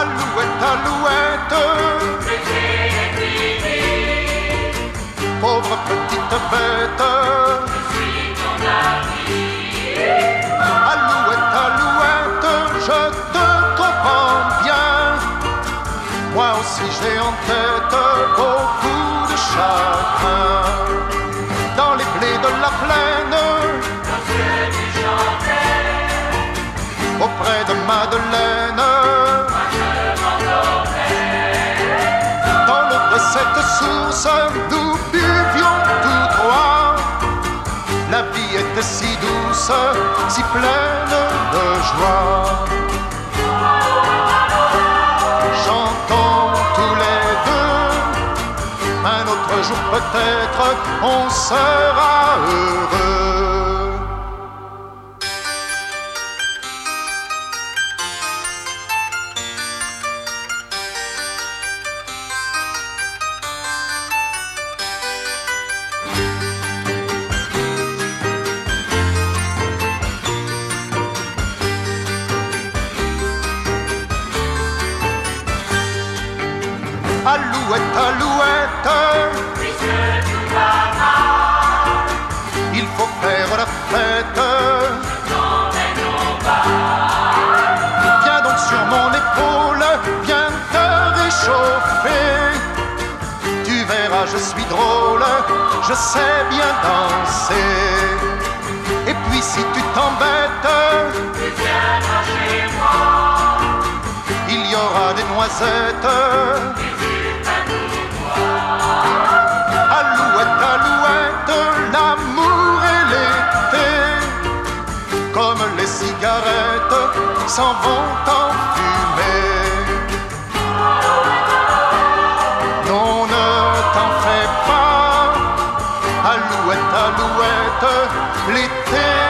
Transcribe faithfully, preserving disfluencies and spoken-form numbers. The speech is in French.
Alouette, alouette, pauvre petite bête, alouette, alouette, je te comprends bien. Moi aussi j'ai en tête beaucoup de chagrin. Dans les blés de la plaine, auprès de Madeleine, dans l'eau de cette source, nous buvions tous trois. La vie était si douce, si pleine de joie. Chantons tous les deux, un autre jour peut-être on sera heureux. Alouette, alouette, puisque tout va mal, il faut faire la fête. t'emmène au bal. Viens donc sur mon épaule, viens te réchauffer. Tu verras, je suis drôle, je sais bien danser. Et puis si tu t'embêtes, Tu viendras chez moi, il y aura des noisettes. Alouette, alouette, l'amour et l'été, comme les cigarettes, s'en vont en fumée. Non, ne t'en fais pas, alouette, alouette, l'été